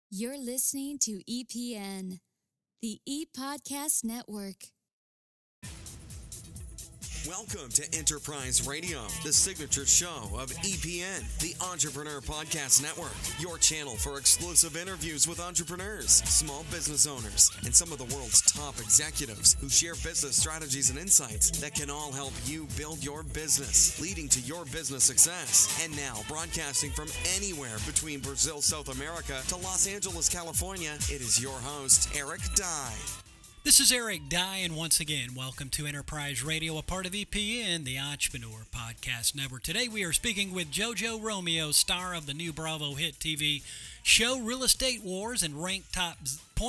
You're listening to EPN, the E-Podcast Network. Welcome to Enterprise Radio, the signature show of EPN, the Entrepreneur Podcast Network, your channel for exclusive interviews with entrepreneurs, small business owners, and some of the world's top executives who share business strategies and insights that can all help you build your business, leading to your business success. And now, broadcasting from anywhere between Brazil, South America to Los Angeles, California, it is your host, Eric Dye. This is Eric Dye, and once again, welcome to Enterprise Radio, a part of EPN, the Entrepreneur Podcast Network. Today we are speaking with JoJo Romeo, star of the new Bravo hit TV show Real Estate Wars and ranked top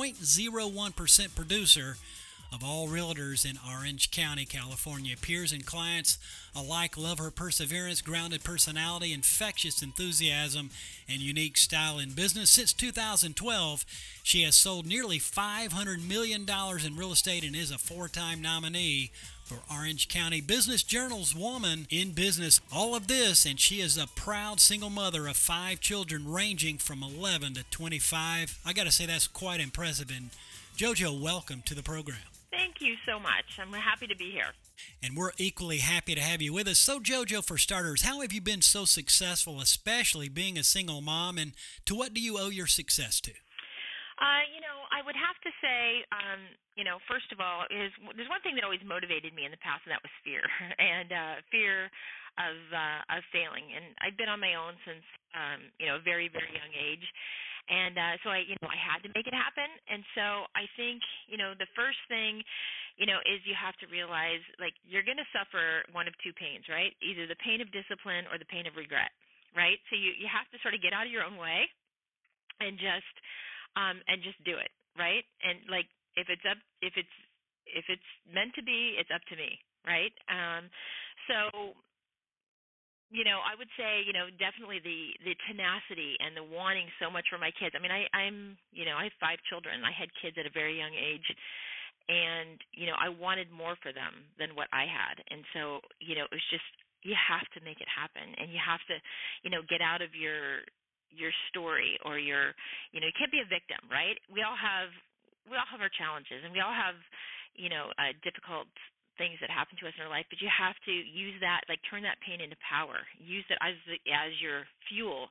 0.01% producer of all realtors in Orange County, California. Peers and clients alike love her perseverance, grounded personality, infectious enthusiasm, and unique style in business. Since 2012, she has sold nearly $500 million in real estate and is a four-time nominee for Orange County Business Journal's Woman in Business. All of this, and she is a proud single mother of 5 children ranging from 11 to 25. I got to say, that's quite impressive. And JoJo, welcome to the program. Thank you so much. I'm happy to be here. And we're equally happy to have you with us. So, JoJo, for starters, how have you been so successful, especially being a single mom, and to what do you owe your success to? I would have to say, first of all, there's one thing that always motivated me in the past, and that was fear, and fear of failing. And I've been on my own since, a very, very young age. And so I had to make it happen. And so I think, the first thing, is you have to realize, like, you're going to suffer one of two pains, right? Either the pain of discipline or the pain of regret, right? So you have to sort of get out of your own way and just do it, right? And like, if it's meant to be, it's up to me, right? So I would say, definitely the tenacity and the wanting so much for my kids. I mean, I have 5 children. I had kids at a very young age, and, I wanted more for them than what I had. And so, it was just, you have to make it happen, and you have to, get out of your story, or you can't be a victim, right? We all have our challenges, and we all have, difficult things that happen to us in our life, but you have to use that, like, turn that pain into power. Use that as your fuel,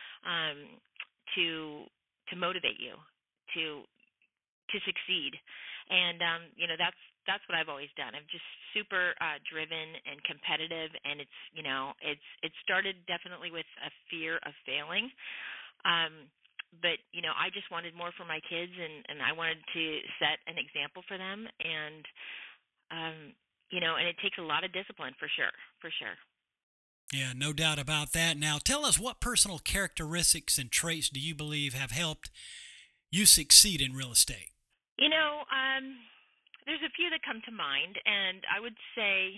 to motivate you to succeed. And that's what I've always done. I'm just super driven and competitive, and it started definitely with a fear of failing. But I just wanted more for my kids, and I wanted to set an example for them, and and it takes a lot of discipline for sure. Yeah, no doubt about that. Now, tell us, what personal characteristics and traits do you believe have helped you succeed in real estate? There's a few that come to mind, and I would say,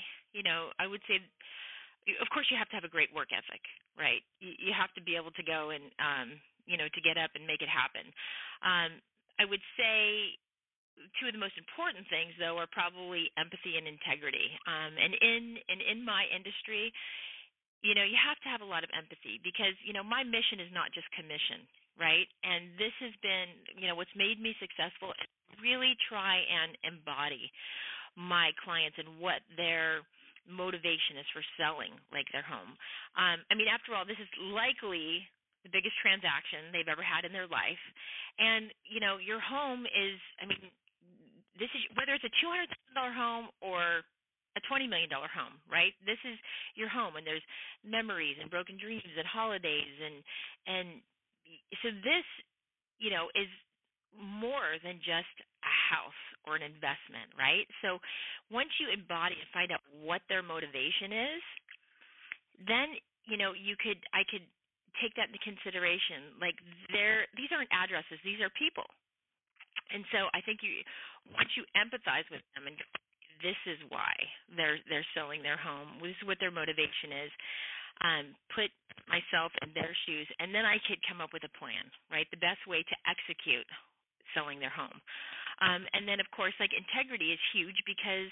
of course, you have to have a great work ethic, right? You have to be able to go and, to get up and make it happen. I would say two of the most important things, though, are probably empathy and integrity. And in my industry, you have to have a lot of empathy, because, my mission is not just commission, right? And this has been, what's made me successful, is really try and embody my clients and what their motivation is for selling, like, their home. After all, this is likely the biggest transaction they've ever had in their life. And, your home is, this is, whether it's a $200,000 home or a $20 million home, right? This is your home, and there's memories and broken dreams and holidays, and so this, is more than just a house or an investment, right? So once you embody and find out what their motivation is, then I could take that into consideration. Like, these aren't addresses; these are people. And so I think once you empathize with them and go, this is why they're selling their home, this is what their motivation is, put myself in their shoes, and then I could come up with a plan, right? The best way to execute selling their home. And then, of course, like, integrity is huge, because,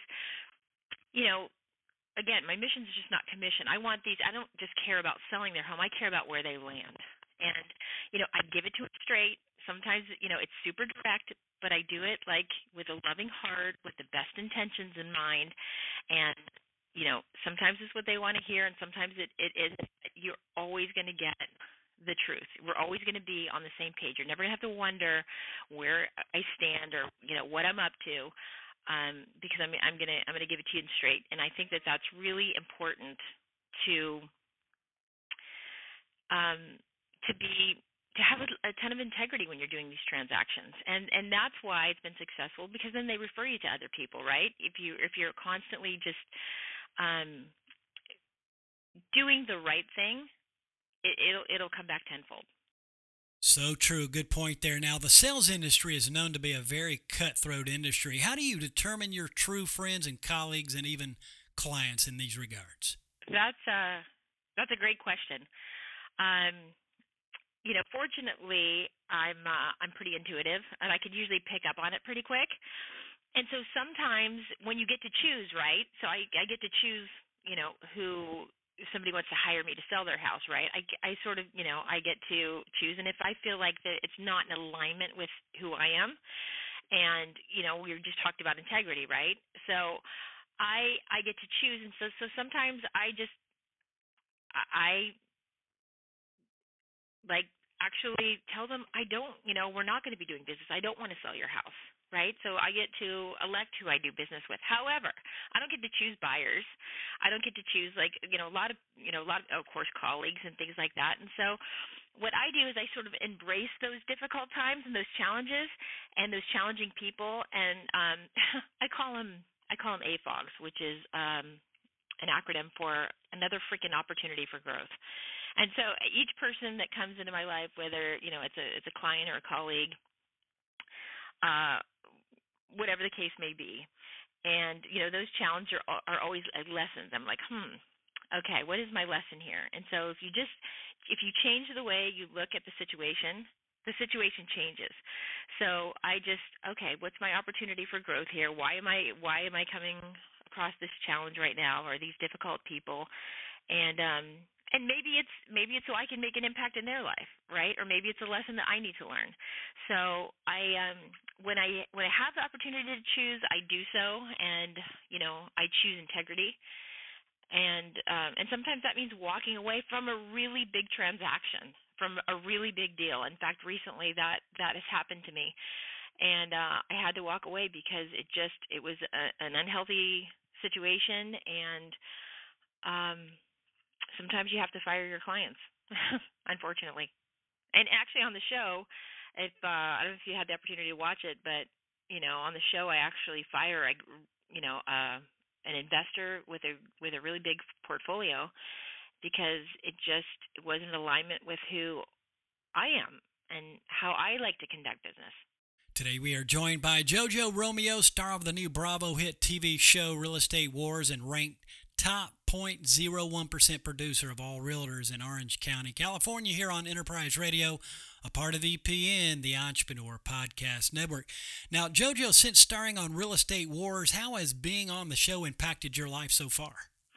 again, my mission is just not commission. I don't just care about selling their home. I care about where they land. And, I give it to them straight, Sometimes, it's super direct, but I do it like with a loving heart, with the best intentions in mind. And, sometimes it's what they want to hear, and sometimes it isn't. You're always going to get the truth. We're always going to be on the same page. You're never going to have to wonder where I stand or, what I'm up to. Because I'm gonna give it to you straight, and I think that that's really important to to have a ton of integrity when you're doing these transactions, and that's why it's been successful, because then they refer you to other people, right? If you're constantly just doing the right thing, it'll come back tenfold. So true. Good point there. Now, the sales industry is known to be a very cutthroat industry. How do you determine your true friends and colleagues and even clients in these regards? That's a great question. Fortunately, I'm pretty intuitive, and I could usually pick up on it pretty quick. And so sometimes when you get to choose, right? So I get to choose, who, if somebody wants to hire me to sell their house, right? I sort of, I get to choose. And if I feel like that it's not in alignment with who I am, and, we just talked about integrity, right? So I get to choose. And so sometimes I like actually tell them, I don't, we're not going to be doing business. I don't want to sell your house, right? So I get to elect who I do business with. However, I don't get to choose buyers. I don't get to choose, like, a lot of, of course, colleagues and things like that. And so what I do is I sort of embrace those difficult times and those challenges and those challenging people. And I call them AFOGs, which is an acronym for another freaking opportunity for growth. And so each person that comes into my life, whether it's a client or a colleague, whatever the case may be, and those challenges are always lessons. I'm like, okay, what is my lesson here? And so if you change the way you look at the situation changes. So okay, what's my opportunity for growth here? Why am I coming across this challenge right now, or these difficult people? And maybe it's so I can make an impact in their life, right? Or maybe it's a lesson that I need to learn. So when I have the opportunity to choose, I do so, and I choose integrity. And sometimes that means walking away from a really big transaction, from a really big deal. In fact, recently that has happened to me, and I had to walk away because it was an unhealthy situation, and sometimes you have to fire your clients, unfortunately. And actually, on the show, if I don't know if you had the opportunity to watch it, but on the show, I actually fire an investor with a really big portfolio, because it wasn't in alignment with who I am and how I like to conduct business. Today we are joined by JoJo Romeo, star of the new Bravo hit TV show Real Estate Wars, and ranked top 0.01% producer of all realtors in Orange County, California, here on Enterprise Radio, a part of EPN, the Entrepreneur Podcast Network. Now, JoJo, since starring on Real Estate Wars, how has being on the show impacted your life so far?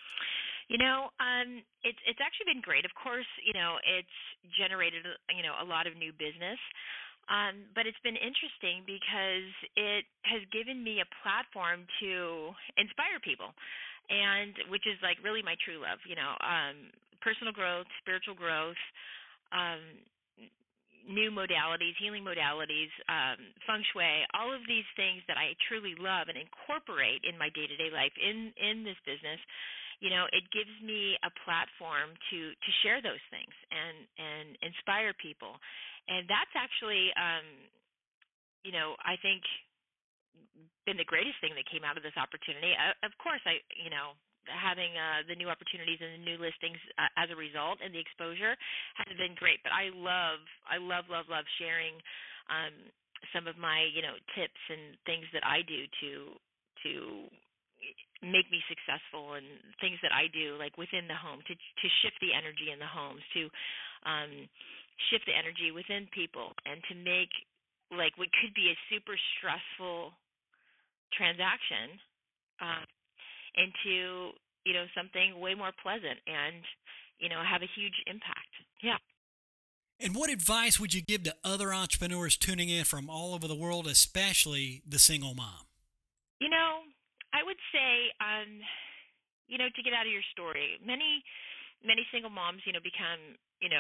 It's actually been great. Of course, it's generated, a lot of new business. But it's been interesting because it has given me a platform to inspire people, and which is like really my true love, personal growth, spiritual growth, new modalities, healing modalities, feng shui, all of these things that I truly love and incorporate in my day-to-day life in this business. It gives me a platform to share those things and inspire people. And that's actually, I think, been the greatest thing that came out of this opportunity. Of course, having the new opportunities and the new listings as a result, and the exposure has been great. But I love sharing some of my tips and things that I do to make me successsul, and things that I do like within the home to shift the energy in the homes, to shift the energy within people, and to make like what could be a super stressful transaction into something way more pleasant, and have a huge impact. Yeah. And what advice would you give to other entrepreneurs tuning in from all over the world, especially the single mom? I would say, to get out of your story. Many single moms, become,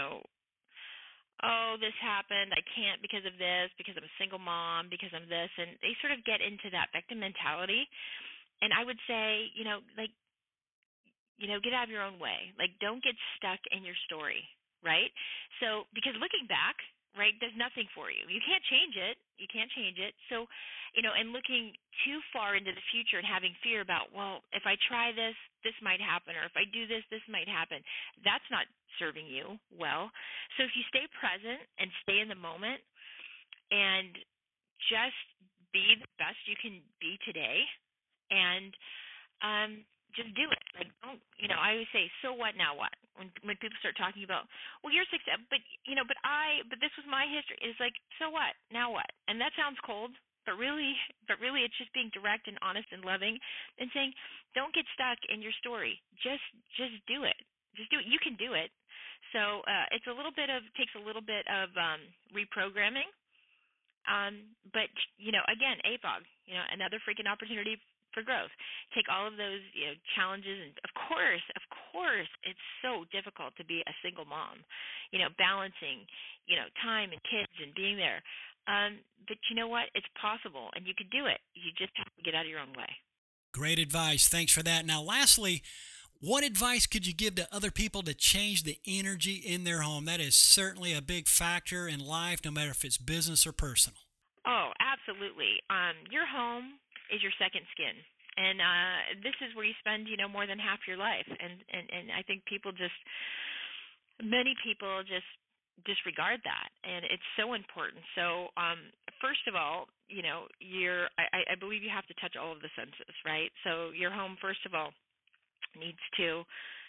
oh, this happened. I can't because of this, because I'm a single mom, because I'm this. And they sort of get into that victim mentality. And I would say, get out of your own way. Like, don't get stuck in your story, right? So, because looking back, right, there's nothing for you. You can't change it. So, and looking too far into the future and having fear about, well, if I try this, this might happen, or if I do this, this might happen. That's not serving you well. So if you stay present and stay in the moment and just be the best you can be today, and just do it. Like, don't, I always say, so what, now what? When people start talking about, well, you're success, but this was my history. It's like, so what, now what? And that sounds cold, but really it's just being direct and honest and loving and saying, don't get stuck in your story. Just do it. Just do it. You can do it. So takes a little bit of reprogramming. But again, AFOG, another freaking opportunity for growth. Take all of those, challenges, and of course, it's so difficult to be a single mom, balancing, time and kids and being there. But you know what? It's possible, and you can do it. You just have to get out of your own way. Great advice. Thanks for that. Now, lastly, what advice could you give to other people to change the energy in their home? That is certainly a big factor in life, no matter if it's business or personal. Oh, absolutely. Your home is your second skin. And this is where you spend, more than half your life. And I think many people just disregard that. And it's so important. So first of all, I believe you have to touch all of the senses, right? So your home, first of all, needs to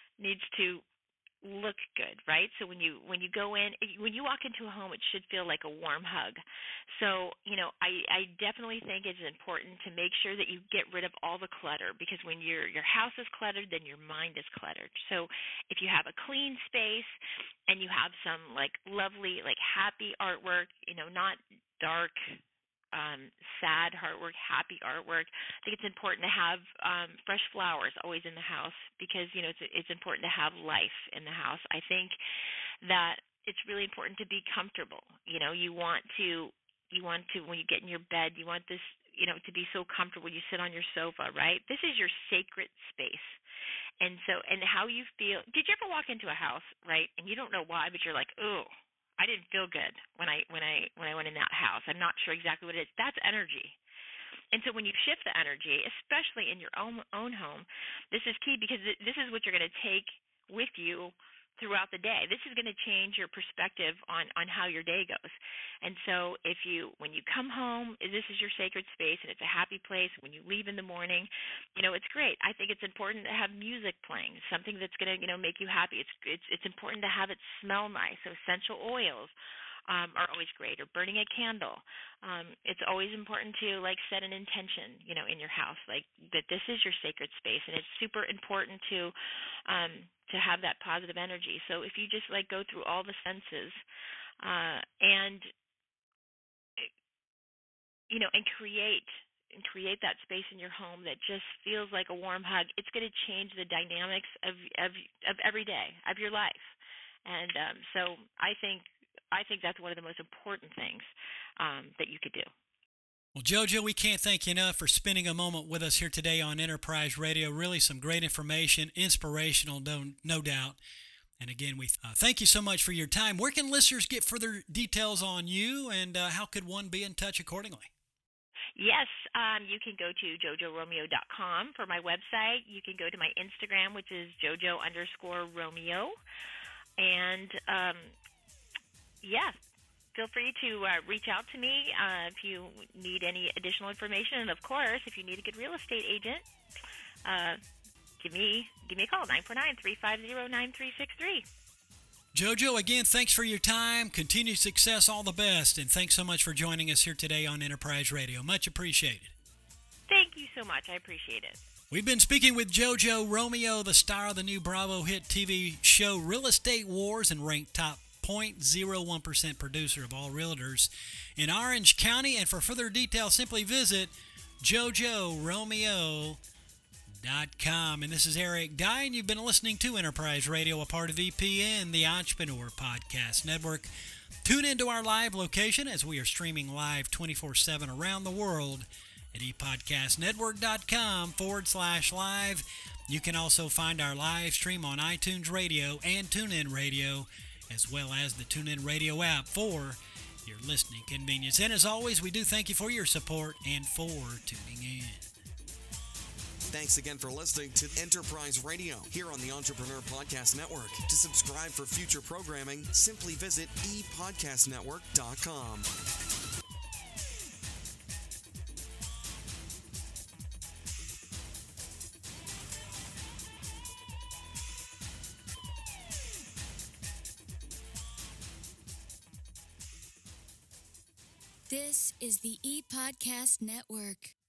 look good, right? So when you go in, when you walk into a home, it should feel like a warm hug. So, I definitely think it's important to make sure that you get rid of all the clutter, because when your house is cluttered, then your mind is cluttered. So if you have a clean space and you have some like lovely, like happy artwork, not dark, sad artwork, happy artwork. I think it's important to have fresh flowers always in the house, because it's important to have life in the house. I think that it's really important to be comfortable. You want to when you get in your bed, you want this to be so comfortable. You sit on your sofa, right? This is your sacred space. And how you feel. Did you ever walk into a house, right, and you don't know why, but you're like, oh, I didn't feel good when I went in that house. I'm not sure exactly what it is. That's energy. And so when you shift the energy, especially in your own home, this is key, because this is what you're going to take with you throughout the day. This is going to change your perspective on how your day goes. And so when you come home, this is your sacred space, and it's a happy place. When you leave in the morning, it's great. I think it's important to have music playing, something that's going to, make you happy. It's important to have it smell nice. So essential oils are always great, or burning a candle. It's always important to set an intention, in your house, like that this is your sacred space, and it's super important to have that positive energy. So if you just go through all the senses, and create that space in your home that just feels like a warm hug, it's going to change the dynamics of every day of your life. And so I think that's one of the most important things that you could do. Well, JoJo, we can't thank you enough for spending a moment with us here today on Enterprise Radio. Really some great information, inspirational, no doubt. And again, we thank you so much for your time. Where can listeners get further details on you, and how could one be in touch accordingly? Yes, you can go to jojoromeo.com for my website. You can go to my Instagram, which is jojo_Romeo. And feel free to reach out to me if you need any additional information. And of course, if you need a good real estate agent, give me a call, 949-350-9363. JoJo, again, thanks for your time. Continued success, all the best. And thanks so much for joining us here today on Enterprise Radio. Much appreciated. Thank you so much. I appreciate it. We've been speaking with JoJo Romeo, the star of the new Bravo hit TV show Real Estate Wars, and ranked top 0.01% producer of all realtors in Orange County. And for further details, simply visit JoJoRomeo.com. And this is Eric Dye, and you've been listening to Enterprise Radio, a part of EPN, the Entrepreneur Podcast Network. Tune into our live location as we are streaming live 24/7 around the world at epodcastnetwork.com/live. You can also find our live stream on iTunes Radio and TuneIn Radio, as well as the TuneIn Radio app for your listening convenience. And as always, we do thank you for your support and for tuning in. Thanks again for listening to Enterprise Radio here on the Entrepreneur Podcast Network. To subscribe for future programming, simply visit epodcastnetwork.com. This is the ePodcast Network.